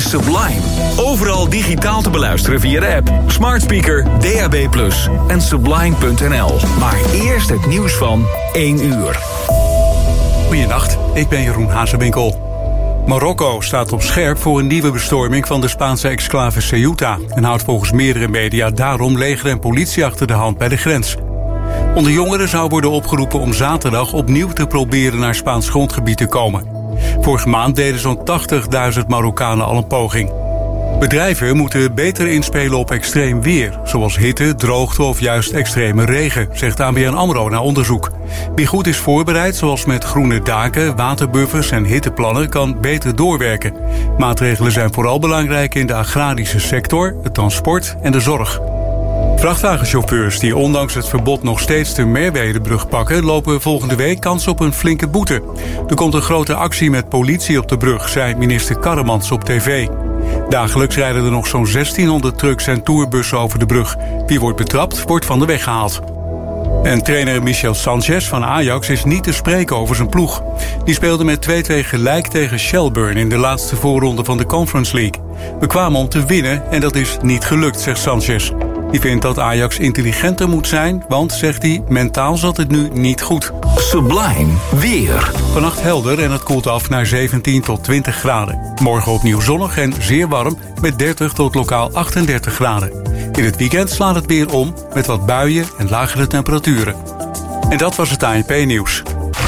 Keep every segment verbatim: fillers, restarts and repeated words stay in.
Sublime. Overal digitaal te beluisteren via de app, smart speaker, D A B plus en sublime punt n l. Maar eerst het nieuws van één uur. Goedenacht, ik ben Jeroen Hazewinkel. Marokko staat op scherp voor een nieuwe bestorming van de Spaanse exclave Ceuta en houdt volgens meerdere media daarom leger en politie achter de hand bij de grens. Onder jongeren zou worden opgeroepen om zaterdag opnieuw te proberen naar Spaans grondgebied te komen. Vorige maand deden zo'n tachtigduizend Marokkanen al een poging. Bedrijven moeten beter inspelen op extreem weer, zoals hitte, droogte of juist extreme regen, zegt A B N AMRO na onderzoek. Wie goed is voorbereid, zoals met groene daken, waterbuffers en hitteplannen, kan beter doorwerken. Maatregelen zijn vooral belangrijk in de agrarische sector, het transport en de zorg. Vrachtwagenchauffeurs die ondanks het verbod nog steeds de Merwedebrug pakken, lopen volgende week kans op een flinke boete. Er komt een grote actie met politie op de brug, zei minister Karremans op tv. Dagelijks rijden er nog zo'n zestienhonderd trucks en tourbussen over de brug. Wie wordt betrapt, wordt van de weg gehaald. En trainer Michel Sanchez van Ajax is niet te spreken over zijn ploeg. Die speelde met twee-twee gelijk tegen Shelburne in de laatste voorronde van de Conference League. We kwamen om te winnen en dat is niet gelukt, zegt Sanchez. Die vindt dat Ajax intelligenter moet zijn, want, zegt hij, mentaal zat het nu niet goed. Sublime weer. Vannacht helder en het koelt af naar zeventien tot twintig graden. Morgen opnieuw zonnig en zeer warm met dertig tot lokaal achtendertig graden. In het weekend slaat het weer om met wat buien en lagere temperaturen. En dat was het A N P-nieuws.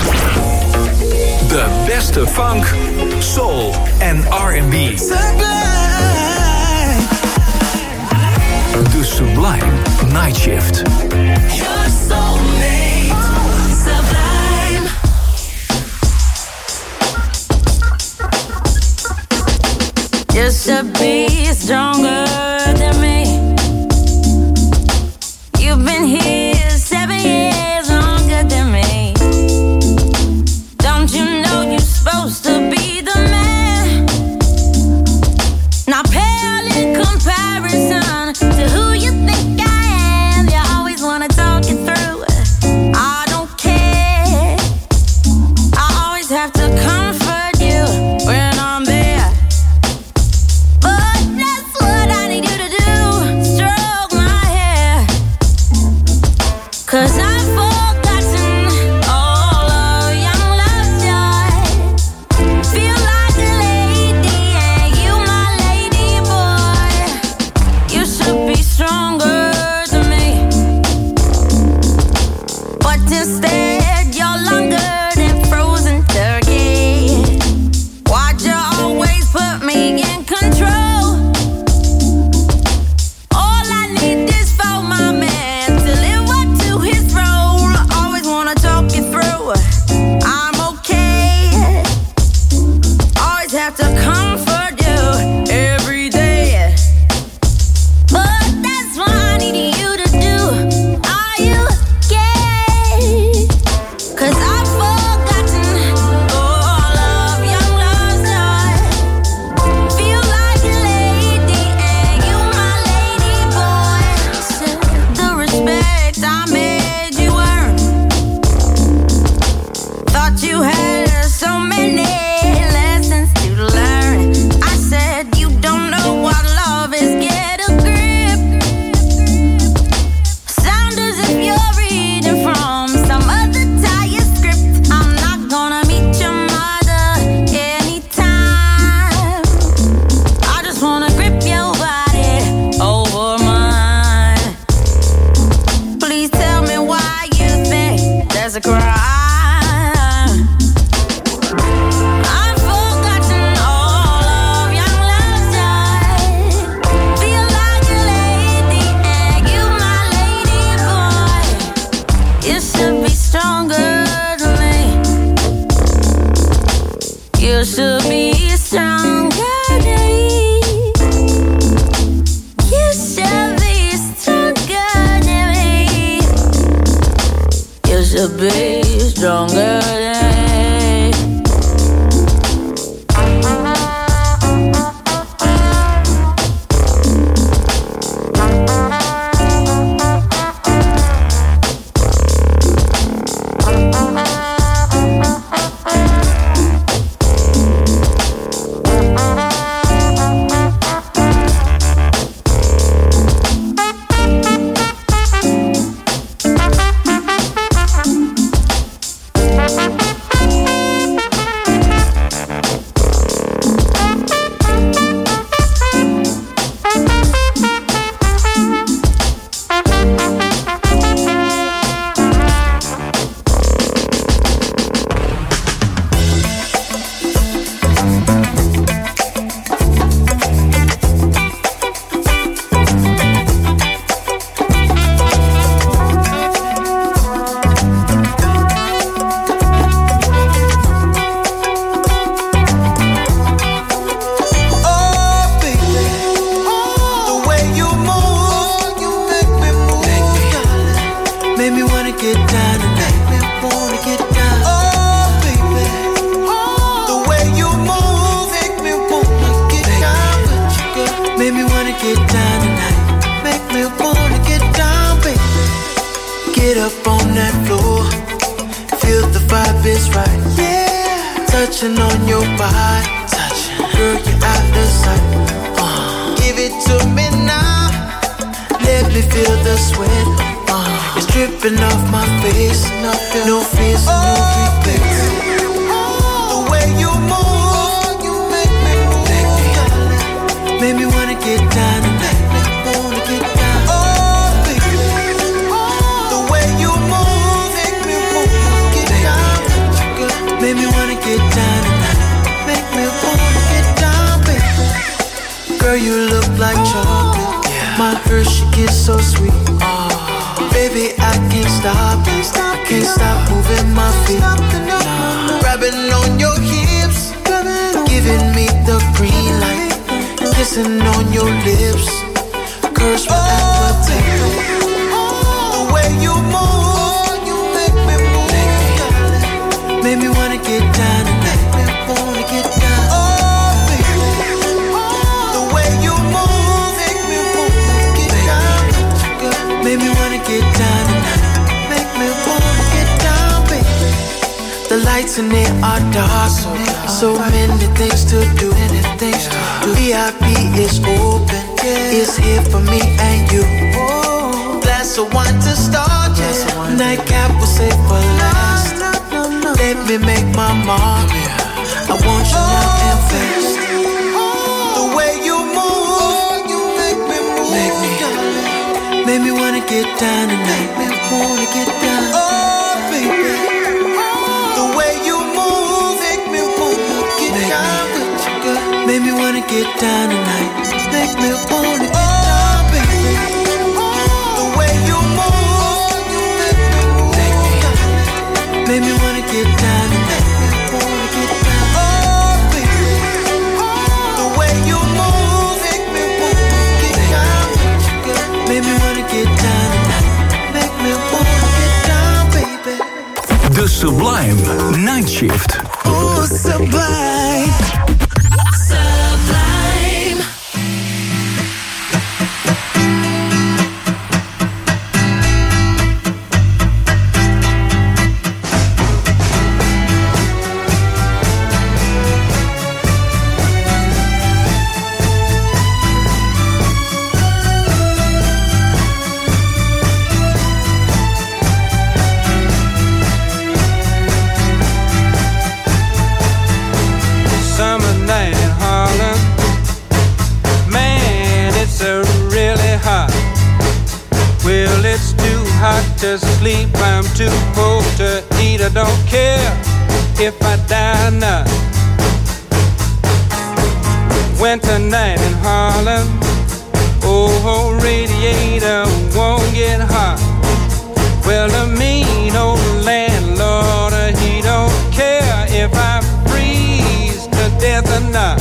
De beste funk, soul en R en B. De Sublime Night Shift. Your soulmate, Sublime. Just to be stronger than me. You've been here seven years longer than me. Don't you know you're supposed to be the man? Now pale in comparison to who you think I am. You always wanna talk it through. I don't care. I always have to comfort you when I'm there. But that's what I need get down tonight. Make me wanna get down. Oh, baby. The way you move make me wanna get down with you, girl. Make me wanna get down tonight. Make me wanna get down, baby. Get up on that floor. Feel the vibe is right. Yeah. Touching on your body. Touching. Girl, you're out of sight. Uh, give it to me now. Let me feel the sweat. Uh, it's dripping off my face. No fears and no regrets. The way you move, you make me move. Make me wanna get down tonight. Make me wanna get down. Oh, baby. The way you move, make me wanna get down. Make me wanna get down tonight. Make me wanna get down, baby. Girl, you look like chocolate. My Hershey kiss so sweet. Oh, baby, I can't stop it. I can't stop moving my feet. Nah. Grabbing on your hips, giving me the green light. Kissing on your lips, curse with appetite. The way you move, you make me move. Make me wanna get down tonight. Make me wanna get down. Oh, baby. The way you move, make me wanna get down. Make me wanna get down tonight. Make me wanna get down, baby. The lights in there are dark, so, so many things to do. Many things to do. V I P is open, it's here for me and you. Glass of wine to start, yeah. Nightcap will save for last. Let me make my mark. I want you now and fast. The way you move, you make me move. Make me, make me wanna get down tonight. Make me wanna get down. Oh, baby. The way you move, make me wanna get make down me. With you, girl. Make me wanna get down tonight. Make me wanna get down, baby. The way you move, you make me move. Make me, make me wanna get down tonight. Make me wanna get down. Oh, baby. The way you move, make me wanna get down with you, girl. Make me wanna get down tonight. Make me wanna get down, baby. The Sublime Night Shift. Oh, Sublime. Sublime. Summer night in Harlem, man, it's a really hot. Well, it's too hot to sleep, I'm too cold to eat. I don't care if I die or not. Winter night in Harlem, oh, radiator won't get hot. Well, the mean old landlord, he don't care if I freeze to death or not.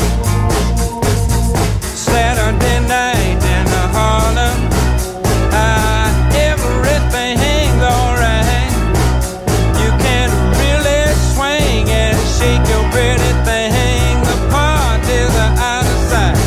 Saturday night in Harlem, ah, everything's alright. You can really swing and shake your pretty thing. The parties are out of sight.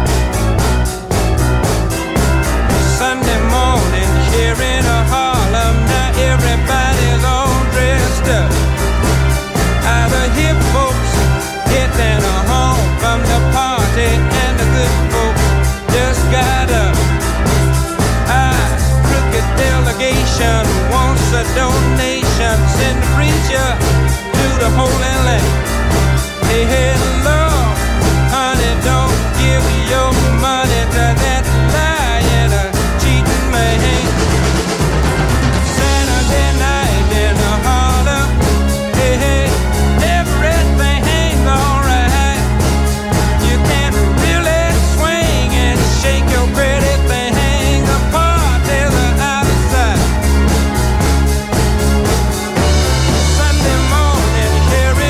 Sunday morning here in Harlem, now everybody's all dressed up. All the hip folks getting home from the party, and the good folks just got up. Ah, crooked delegation wants a donation. Send the preacher to the Holy Land. Hey, hey, Lord, honey, don't give your money to that lying, uh, cheating man. Saturday night in Harlem, hey, hey, everything's alright. You can really swing and shake your pretty thing. The parties are out of sight. Sunday morning here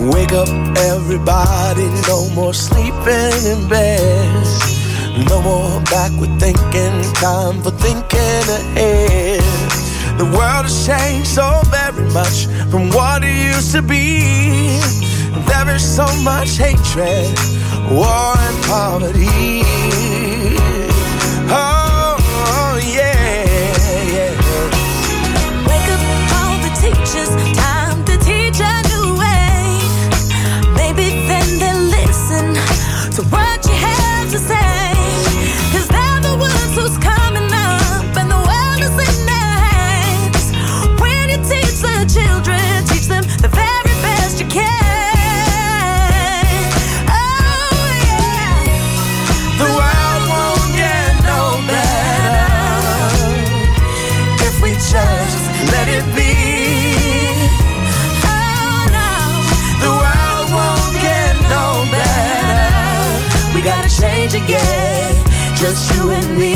Wake up everybody, no more sleeping in bed. No more backward thinking, time for thinking ahead. The world has changed so very much from what it used to be. There is so much hatred, war and poverty. Oh, oh yeah, yeah. Wake up all the teachers, time to teach a new way. Maybe then they'll listen to what you have to say. Cause they're the ones who's coming up and the world is in their hands. When you teach the children, teach them the very best you can. Just let it be. Oh no, the world won't get no better. We gotta change again, just you and me.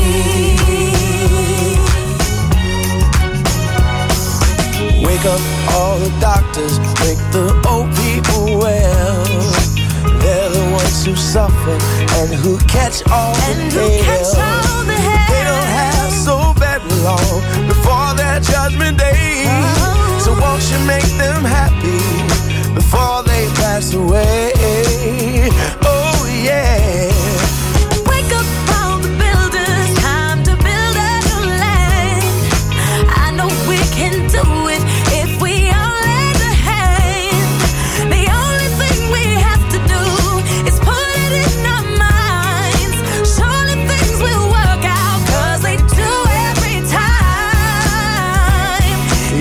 Wake up all the doctors, make the old people well. They're the ones who suffer and who catch all and the who catch all the hell. They don't have so very long before their judgment day. Oh. So won't you make them happy before they pass away? Oh yeah. Wake up all the builders, time to build a new land. I know we can do it if we all lend a hand. The only thing we have to do is put it in our minds. Surely things will work out, cause they do every time.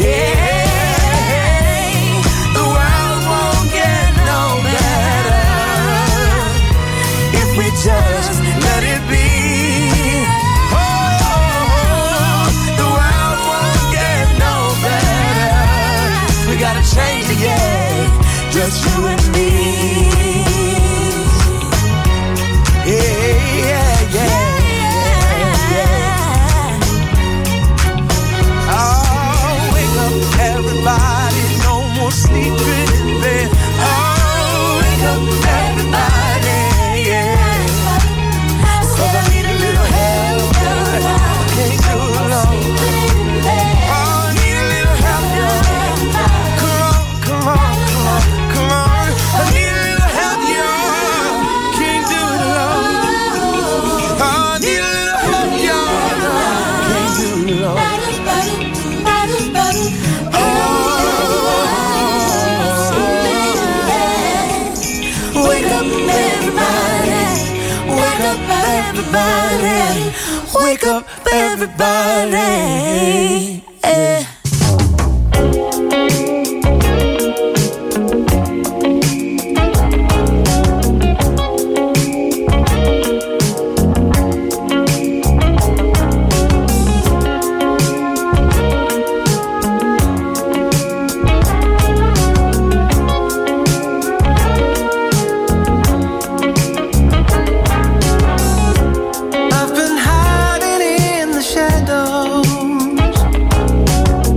Yeah, the world won't get no better if we just let it be. Oh, the world won't get no better. We gotta change again, just you and me. Yeah, yeah, yeah, yeah. Oh, wake up everybody, no more sleeping in bed. Oh, wake up everybody, yeah. Cause I need a little help, I can't do it alone. Oh, I need a little help, yeah. Come on, come on, come on, come on. I need a little help, yeah. Can't do it alone. Oh, I need a little help, yeah. Can't do it alone. Wake up everybody, wake up everybody, wake up everybody. Yeah. I've been hiding in the shadows,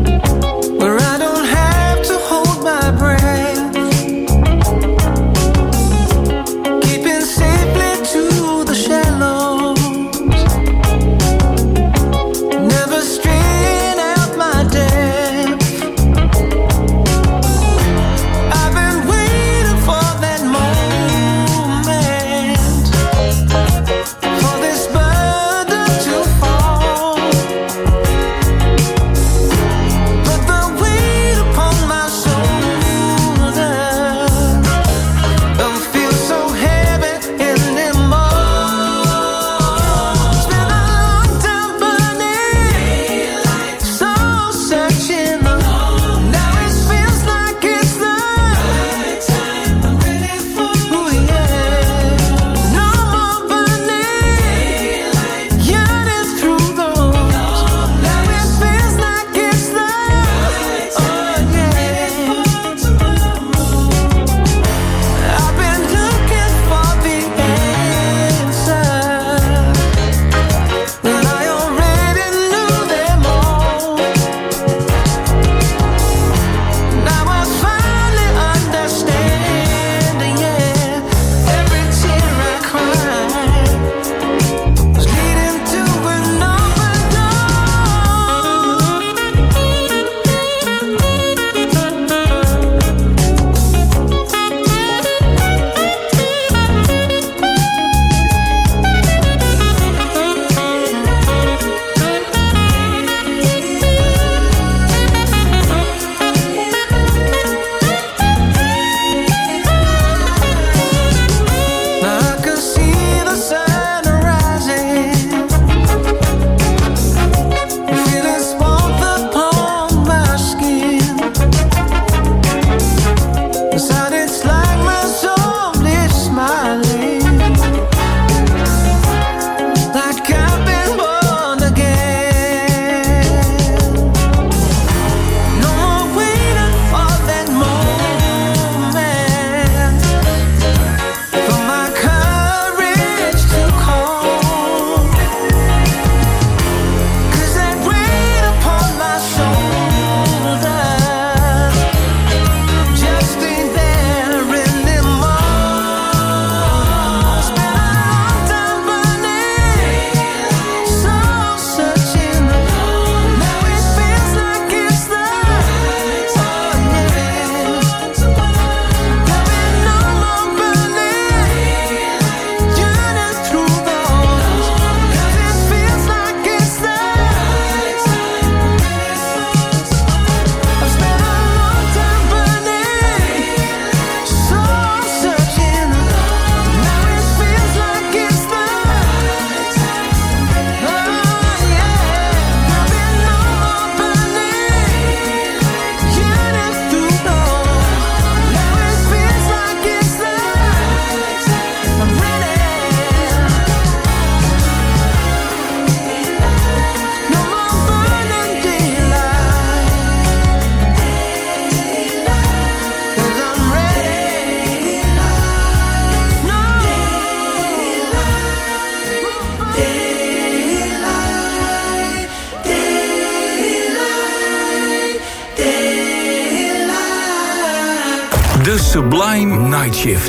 Sublime Night Shift.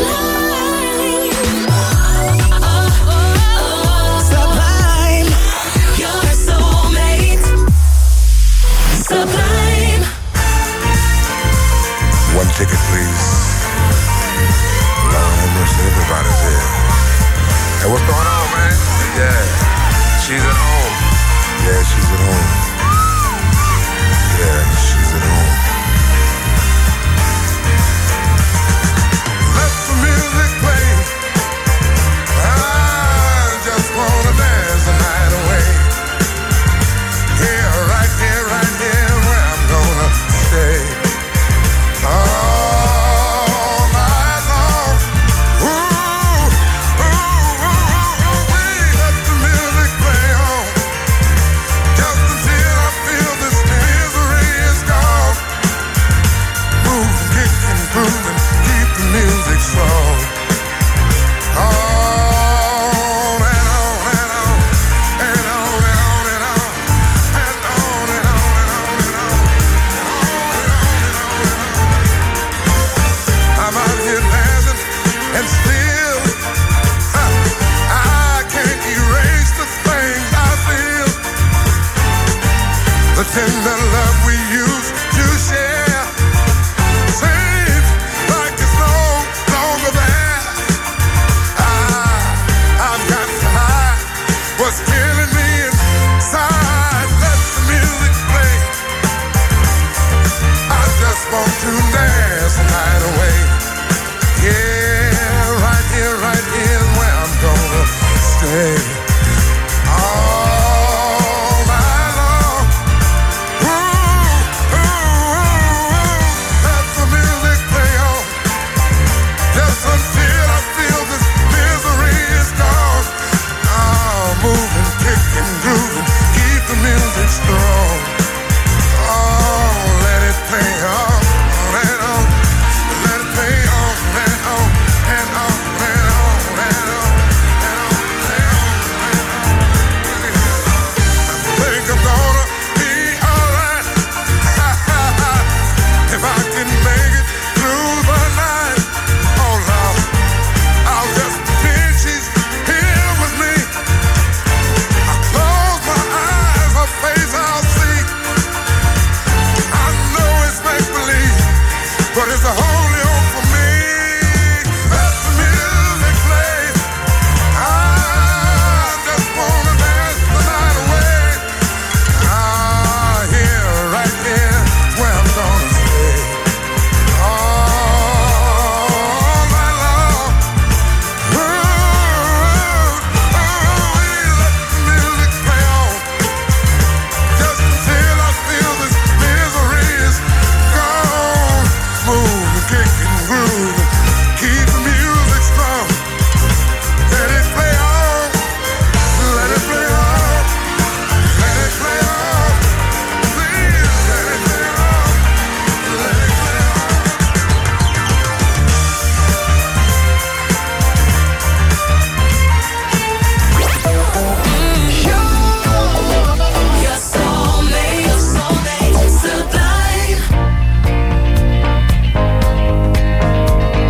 Sublime, your soulmate. Sublime. One ticket, please. Lord have mercy, everybody's here. Hey, what's going on, man? Yeah, she's at home. Yeah, she's at home. Yeah, she's at home. Let the music play. I just wanna dance the night away. Here, right here, right here, where I'm gonna stay. All night long. Ooh, ooh, ooh, ooh, ooh, let the music play on. Just until I feel this misery is gone. Move, kick and groove and keep the music strong. On and on and on and on and on and on and on and on and on and on. I'm out here dancing and still huh, I can't erase the things I feel. The tender love we used to share seems like it's no longer there. I, I've got to hide what's killing me inside. Let the music play. I just want to dance the night away. Yeah, right here, right here is where I'm gonna stay. All night long. Ooh, ooh, ooh, let the music play on. Just until I feel this misery is gone. Oh, moving, kicking, grooving, keep the music strong. Oh, let it play on and on. Let it play on and on and on and on and on and on and on and on. I think I'm gonna be alright if I can make it through the night. Oh Lord, I'll just pretend she's here with me. I close my eyes, her face I'll see. I know it's make believe, but it's the only hope for me. Let the music play. I just wanna dance the night away. Ah, here, right here, is where I'm gonna stay. All night long. Ooh, ooh, ooh, let the music play on. Just until I feel this misery is gone. Move and kick and groove and keep the music strong. Let it play on. Let it play on. Let it play on. Please let it play on. Let it play Your soulmate, soulmate, sublime.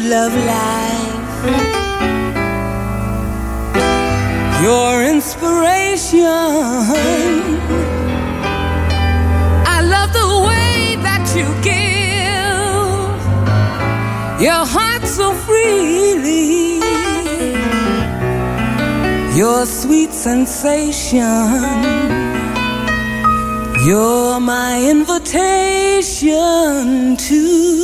love life. Your inspiration. I love the way that you give your heart so freely. Your sweet sensation. You're my invitation to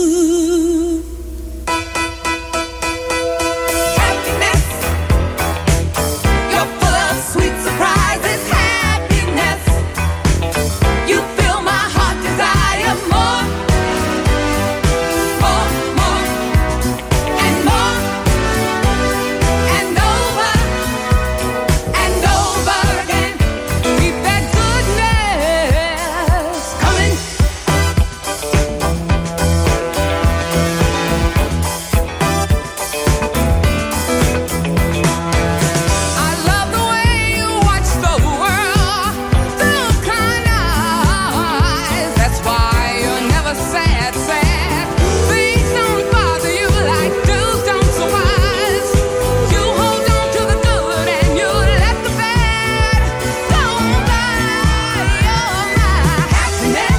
happiness. You're full of sweet surprises, happiness. You fill my heart desire more, more, more, and more, and over, and over again. Keep that goodness coming. I love the way you watch the world through kind eyes. That's why you're never sad, sad. Things don't bother you like dudes don't so wise. You hold on to the good and you let the bad go by. You're my happiness.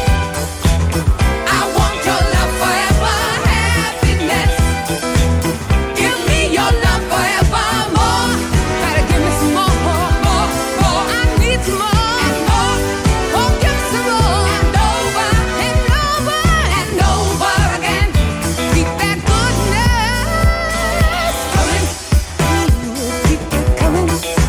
I want your love forever, happiness. Give me your love forevermore. Gotta give me some more, more, more, more. I need some more and more. Oh, give me some more and over and over and over again. Keep that goodness coming. Keep it coming.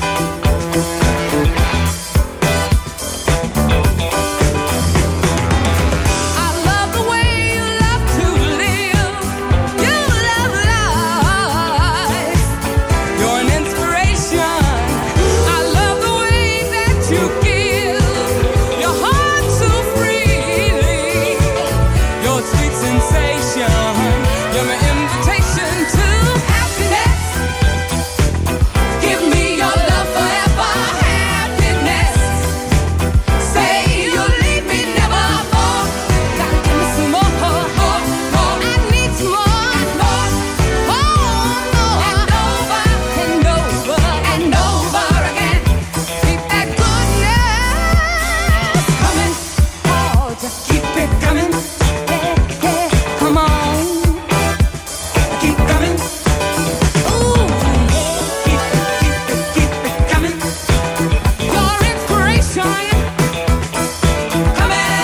I love the way you love to live. You love life. You're an inspiration. I love the way that you give your heart so freely. Your sweet sensation. You're my invitation to happiness. Give me your love forever, happiness. Say you'll leave me nevermore. Gotta give me some more, more, more. I need some more and more, more, more. And over and over and over again. Keep that goodness coming. Oh, just keep it coming. Yeah, yeah. Come on, keep coming. Ooh, keep it, keep it, keep it coming. Your inspiration coming.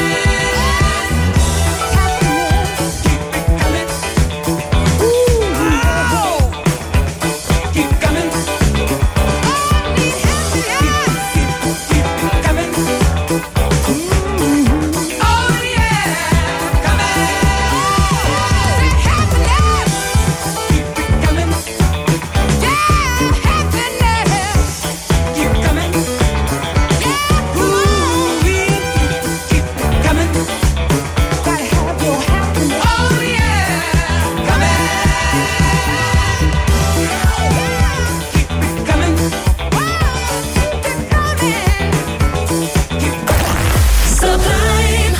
Happiness, keep it coming. Ooh, keep coming. Oh, need happiness. Keep, keep it coming. Oh yeah, coming. Say happiness. Keep it coming. Yeah, happiness. Keep coming. Yeah, ooh, keep it coming. Gotta have your happiness. Oh yeah, coming. Keep it coming. Keep it coming. Sublime.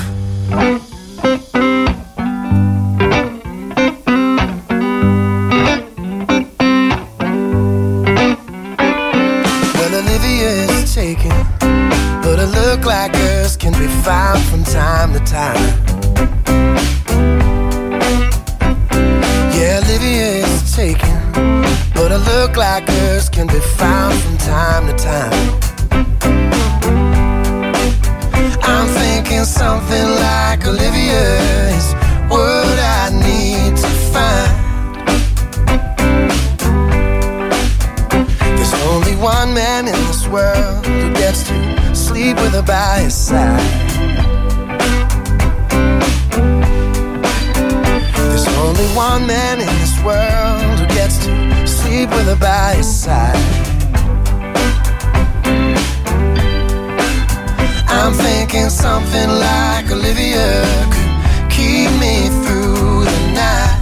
Well, Olivia is taken, but her look like hers can be found from time to time. Yeah, Olivia is taken, but her look like hers can be found from time to time. I'm thinking something like Olivia is what I need to find. There's only one man in this world who gets to sleep with her by his side. There's only one man in this world who gets to sleep with her by his side. I'm thinking something like Olivia could keep me through the night.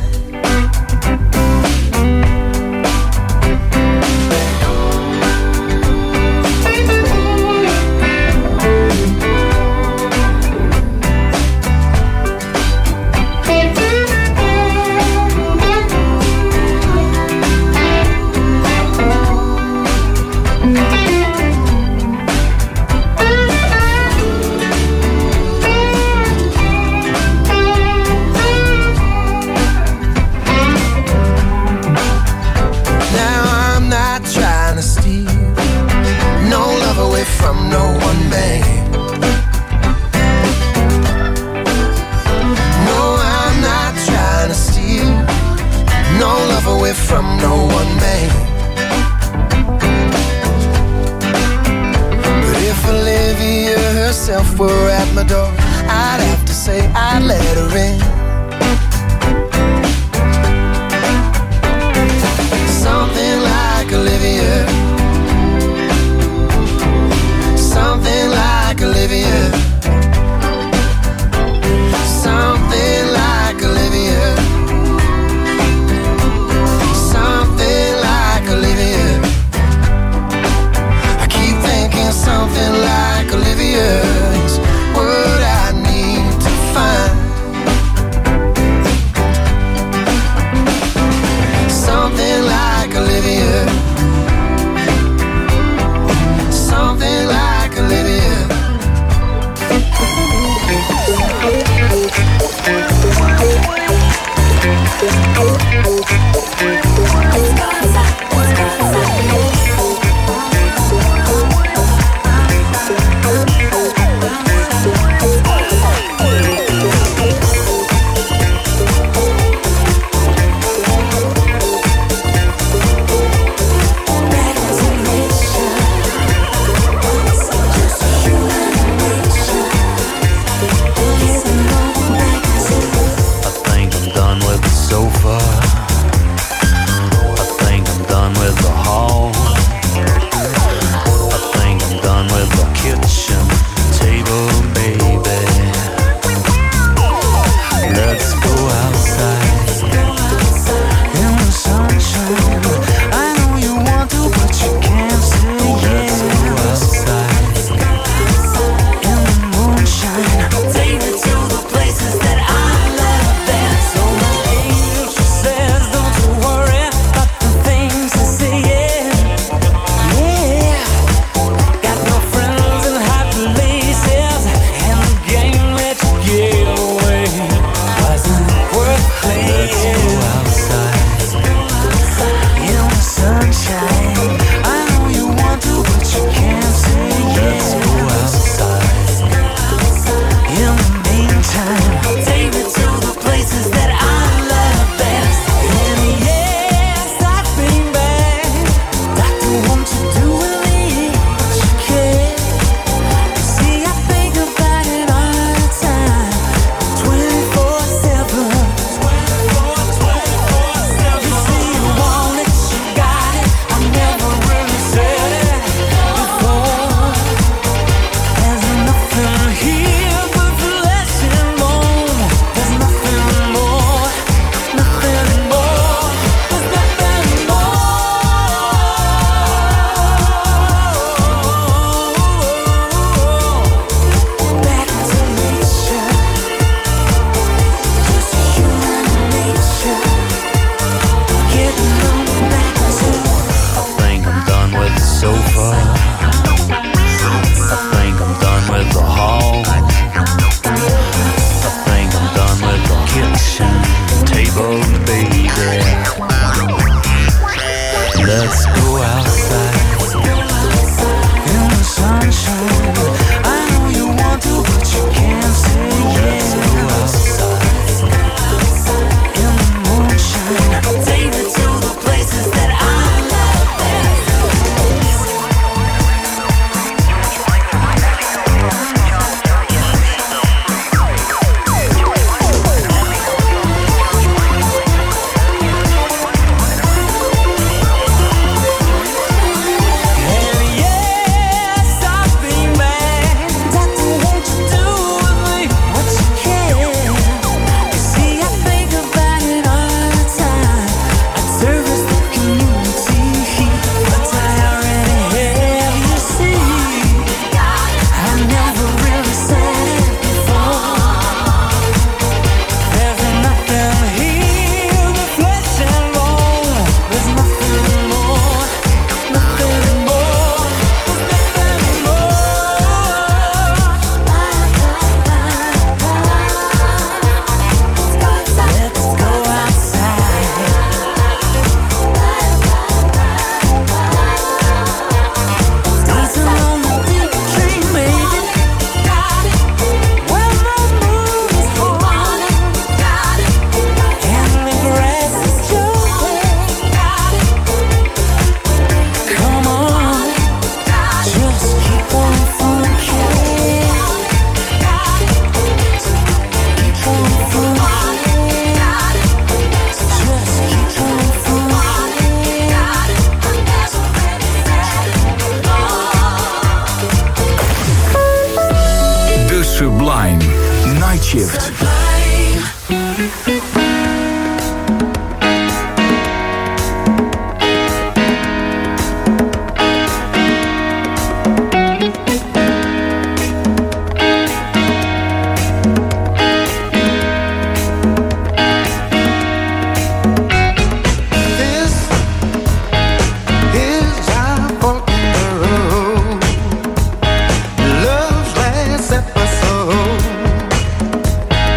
Let's go outside in the sunshine. I know you want to, but you can't say yes. Let's go outside in the moonshine. I'll take you to the places that I love best. Sublime. Night Shift. Love's last episode.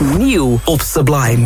Nieuw op Sublime.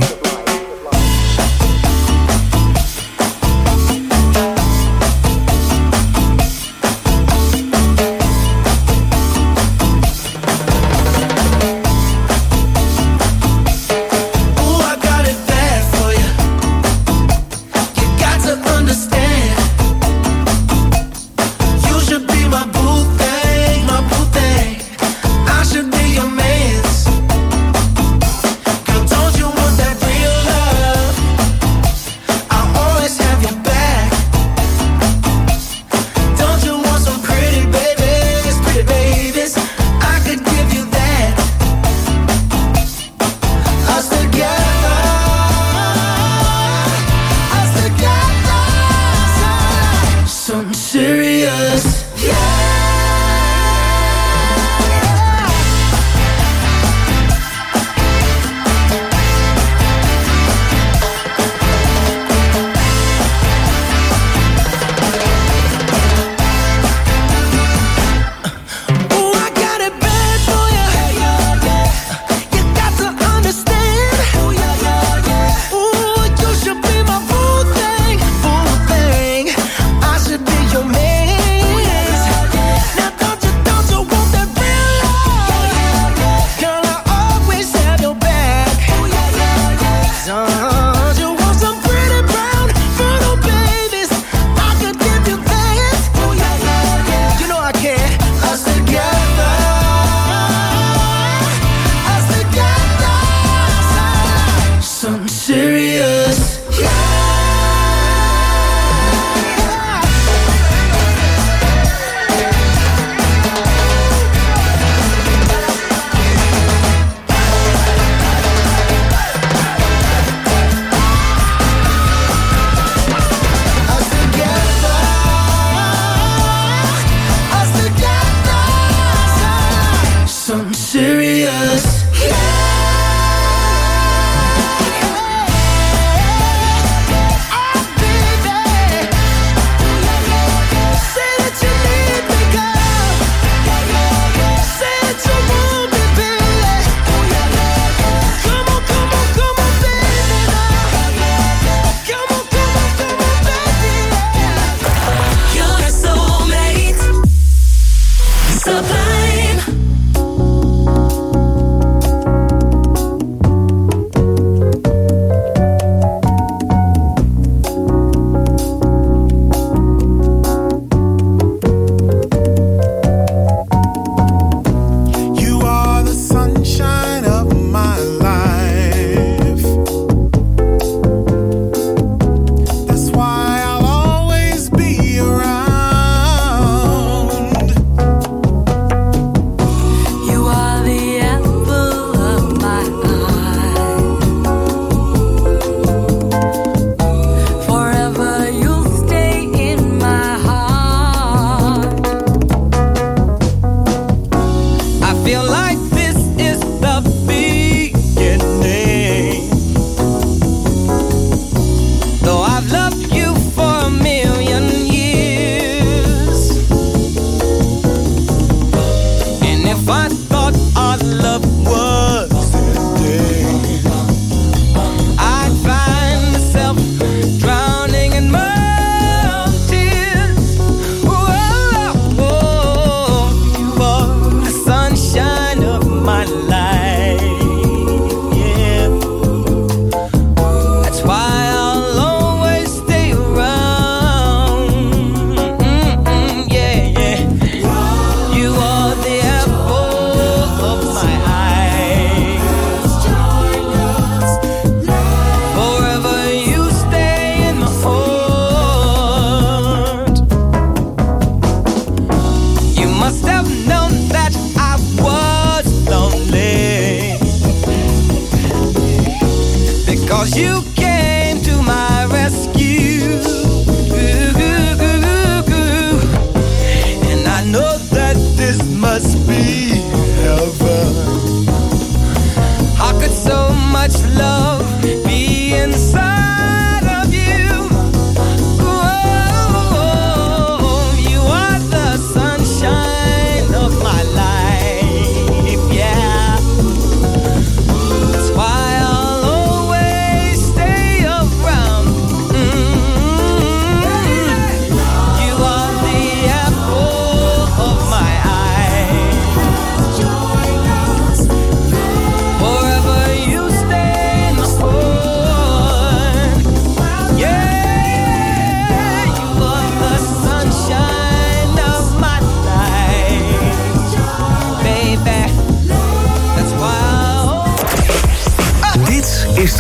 That's why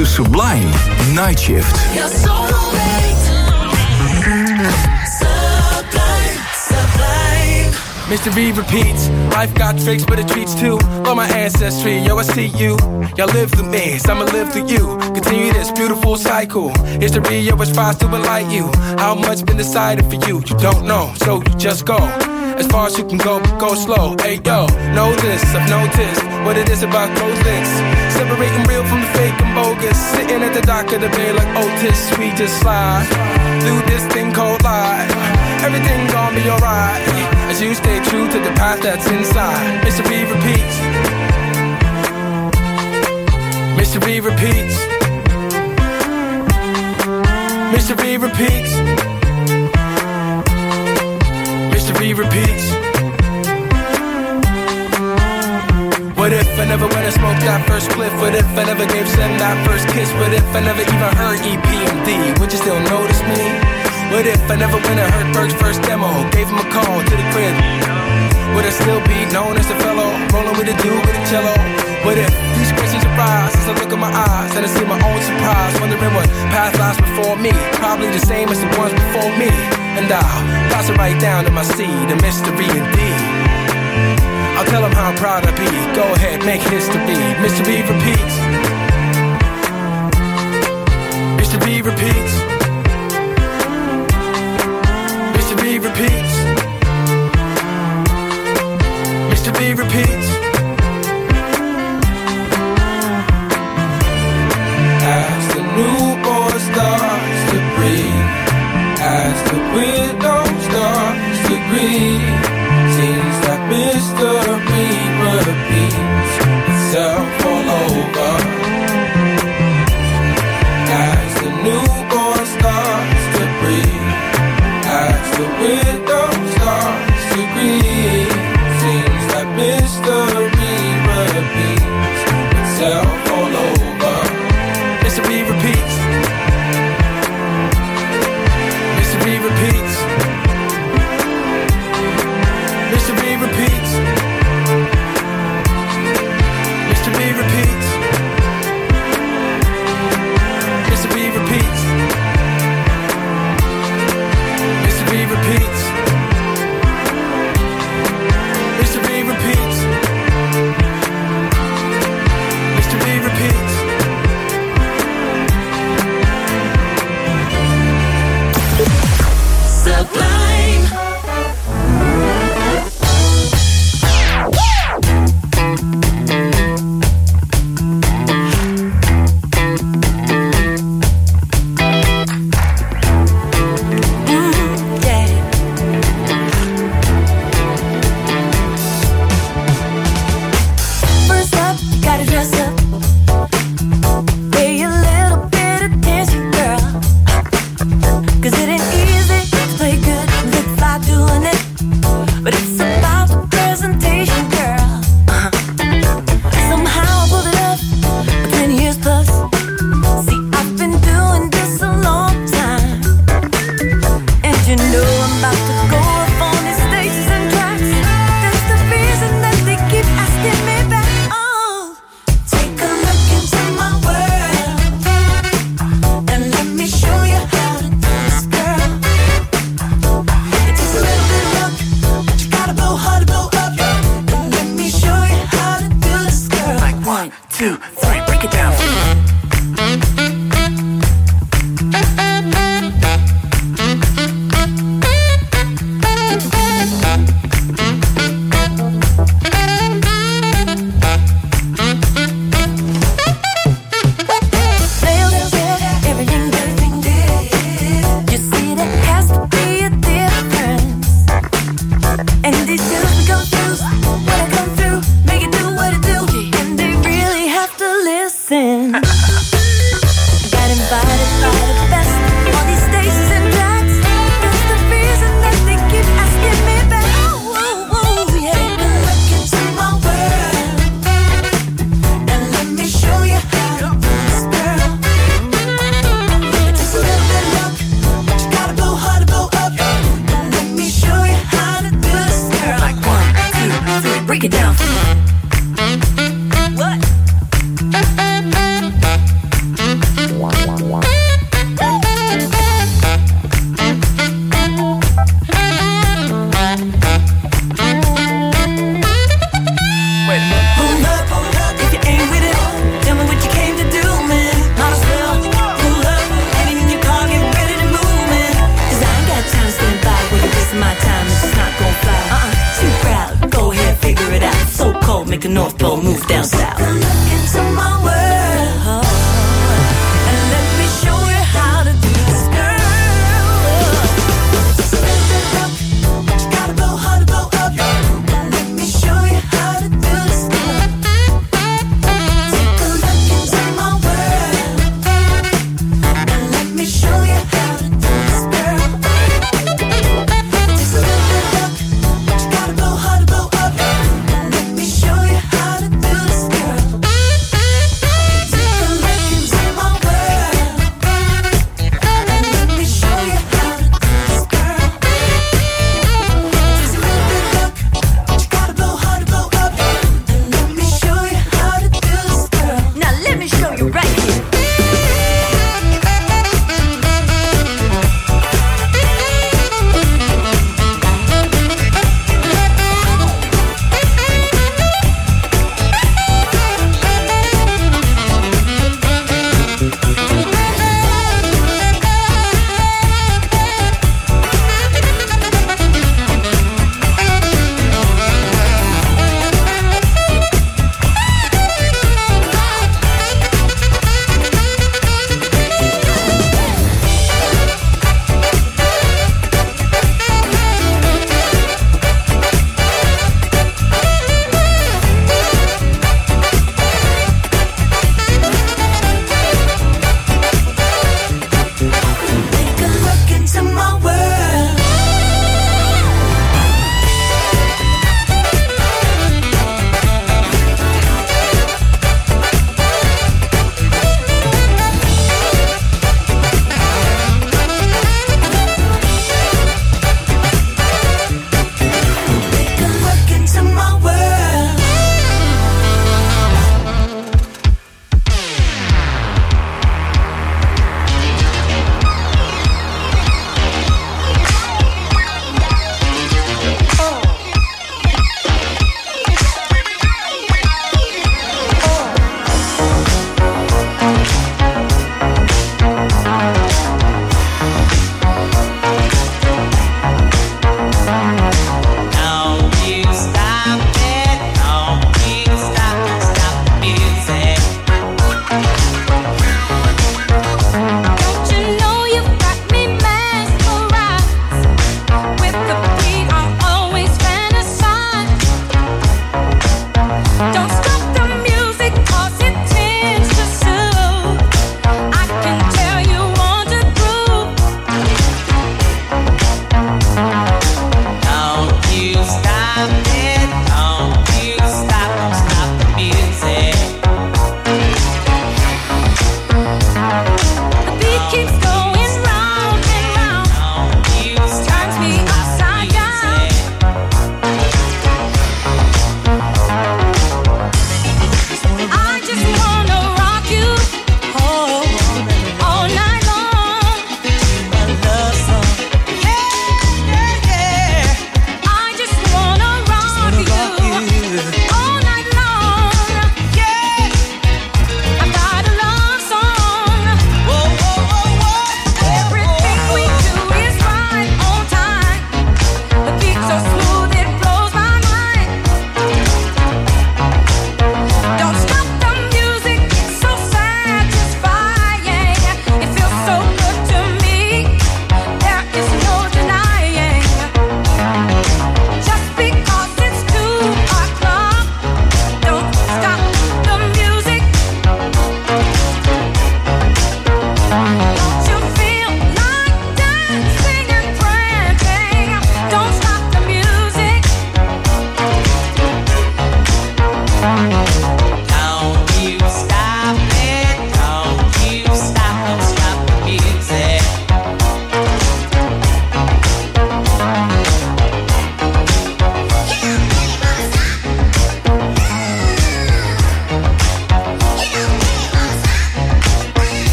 to Sublime, Night Shift. You're so great. Sublime, sublime. Mister V repeats, life got tricks but it treats too. Love my ancestry, yo I see you. Y'all live through me, so I'ma live through you. Continue this beautiful cycle. History, yo, it's fast to enlighten you. How much been decided for you? You don't know, so you just go. As far as you can go, but go slow. Hey yo, know this, I've noticed what it is about close links. Separating real from the fake and bogus. Sitting at the dock of the bay like Otis. We just slide through this thing called life. Everything gon' be alright as you stay true to the path that's inside. Mister V repeats. Mister V repeats. Mister V repeats. Mister V repeats. What if I never went and smoked that first spliff? What if I never gave Sam that first kiss? What if I never even heard E P M D? Would you still notice me? What if I never went and heard Berg's first demo? Gave him a call to the crib. Would I still be known as the fellow rolling with a dude with a cello? What if these questions arise as I look in my eyes and I see my own surprise, wondering what path lies before me? Probably the same as the ones before me. And I'll pass it right down to my seed, the mystery indeed. I'll tell him how proud I be. Go ahead, make history. Mister V repeats. Mister V repeats. Mister V repeats. Mister V repeats. As the newborn starts to breathe, as the window starts to green, seems like mystery repeats itself all over. As the newborn starts to breathe, as the window starts to green, seems like mystery repeats itself all over. Mister V repeats. Mister V repeats. Mister V repeats. Mister V repeats. Mister V repeats. Mister V repeats. Mister V repeats. Mister V repeats. Sublime. First up, gotta dress up. Pay a little bit of attention, girl. 'Cause it ain't easy to play good and look fly doing it. But it's about the presentation, girl. Uh-huh. Somehow I pulled it up for ten years plus. See, I've been doing this a long time. And you know I'm about to go up on these stages and tracks. That's the reason that they keep asking me back. Oh, take a look into my world and let me show you how to do this, girl. It takes a little bit of luck, but you gotta blow hard to blow up. And let me show you how to do this, girl. Like one, two, three, break it down. Everything, everything, you see there has to be a difference. And these girls be confused when I come through, make it do what it do, and they really have to listen. Got invited by the best on these stages and tracks. That's the reason that they keep asking me back. Oh, oh, oh, yeah. Take a look into my world and let me show you how to do this, girl. It takes a little bit of luck, but you gotta blow hard to blow up. And let me show you how to do this, girl. Like one, two, three, like a North Pole, move down south. Look into my world, and let me show you how to do this, girl. Just a little bit rock, gotta go hard to go up. Let me show you how to do this, girl. Take a look into my world, and let me show you how to do this, girl. Just a little bit rock, gotta go hard to go up. Let me show you how to do this, girl. Take a look into my world, and let me show you how to do this, girl. Just a little bit rock, gotta go hard to go up. And let me show you how to do this, girl. Now let me show you right here. Take a look into my world. Take a look into my world. Don't you stop it, don't you stop, stop the music. Don't you know you've got me mesmerized? With the beat I always fantasize. Don't stop the music 'cause it tends to soothe. I can tell you want to groove. Don't you stop it, don't you stop, stop the music. The beat keeps going round and round. Don't you stop, Turns me upside down. I just wanna rock you all night long. my love song. Yeah, yeah, yeah. I just wanna rock you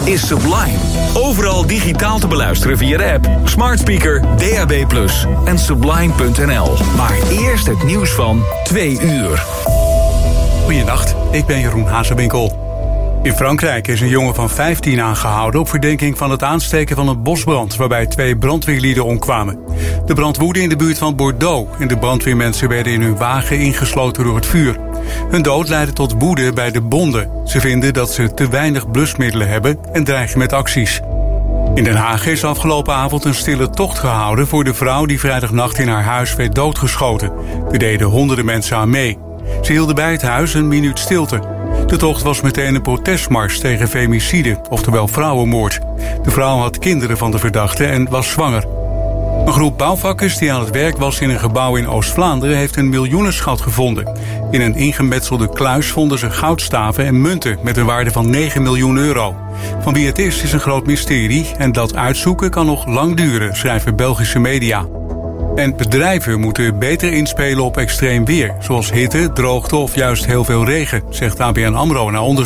is Sublime. Overal digitaal te beluisteren via de app, smart speaker, D A B plus, en sublime punt n l. Maar eerst het nieuws van twee uur. Goeienacht, ik ben Jeroen Hazewinkel. In Frankrijk is een jongen van vijftien aangehouden op verdenking van het aansteken van een bosbrand waarbij twee brandweerlieden omkwamen. De brand woedde in de buurt van Bordeaux en de brandweermensen werden in hun wagen ingesloten door het vuur. Hun dood leidde tot woede bij de bonden. Ze vinden dat ze te weinig blusmiddelen hebben en dreigen met acties. In Den Haag is afgelopen avond een stille tocht gehouden voor de vrouw die vrijdagnacht in haar huis werd doodgeschoten. Er deden honderden mensen aan mee. Ze hielden bij het huis een minuut stilte. De tocht was meteen een protestmars tegen femicide, oftewel vrouwenmoord. De vrouw had kinderen van de verdachte en was zwanger. Een groep bouwvakkers die aan het werk was in een gebouw in Oost-Vlaanderen heeft een miljoenenschat gevonden. In een ingemetselde kluis vonden ze goudstaven en munten met een waarde van negen miljoen euro. Van wie het is, is een groot mysterie en dat uitzoeken kan nog lang duren, schrijven Belgische media. En bedrijven moeten beter inspelen op extreem weer, zoals hitte, droogte of juist heel veel regen, zegt A B N AMRO na onderzoek.